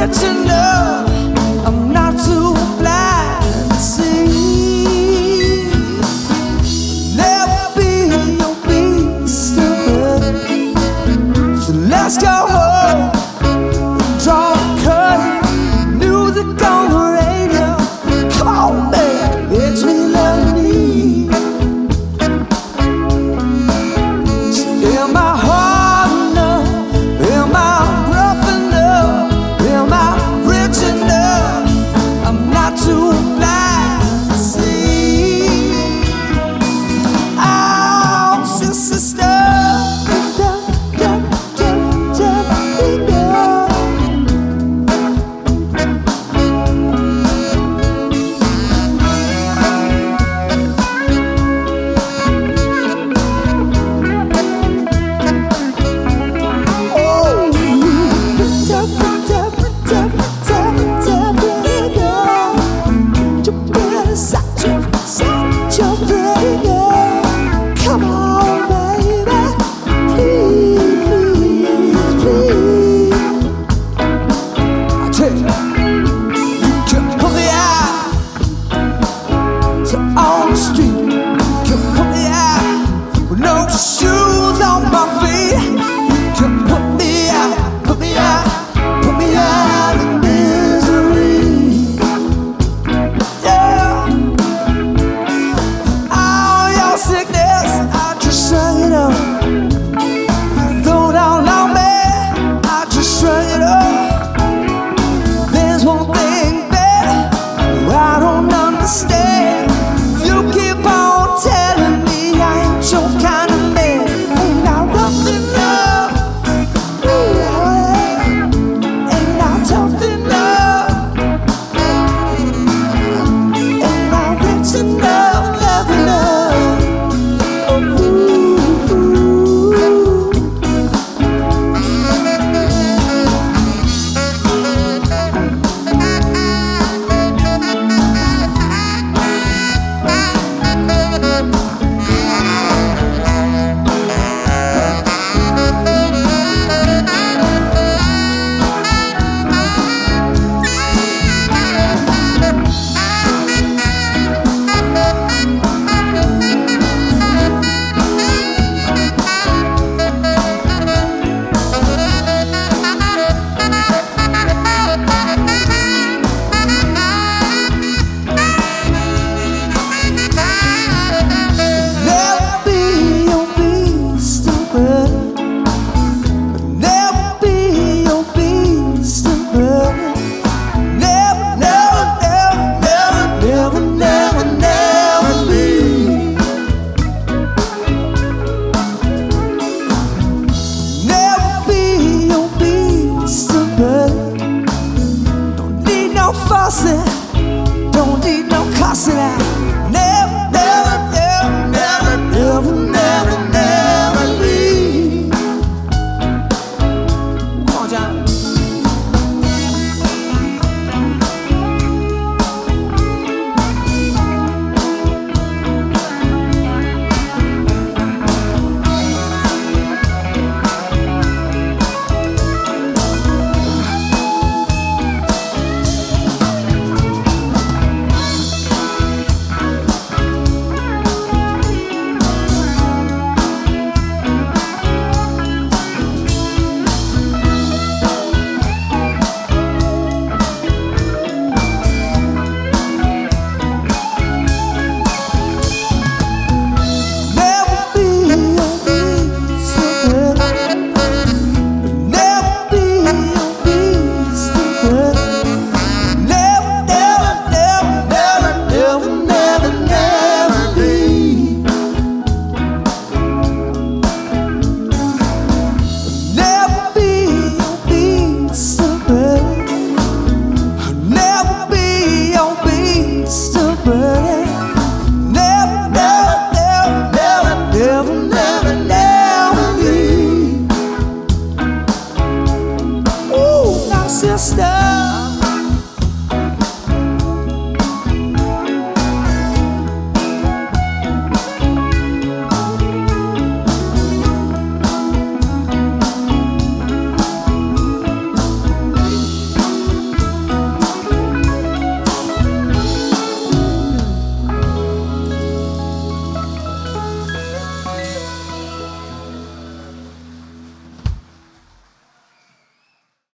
rich enough, I'm not too blind to see. Never be your beast of burden. So let's go home, draw a curtain, music on the radio. Come on, baby, it's me loving you. Am I hard enough? Am I rough enough? Am I rich enough? I'm not too blind to see. Oh, sister, come on, baby, please, please. I tell you, you can put me out to on the street. You can put me out with no shoes on my feet. You can put me out, put me out, put me out in misery. Yeah. All your sickness, I just shrug it up. Throw down on me, I just shrug it up. There's one thing that I don't understand. You keep on telling me I ain't your kind of man. Ain't I rough enough? Ooh, ain't I tough enough? Ain't I rich enough, love enough? Don't need no cussing out. Never, never, never, never, never, never, never leave. Come on, John. Sister.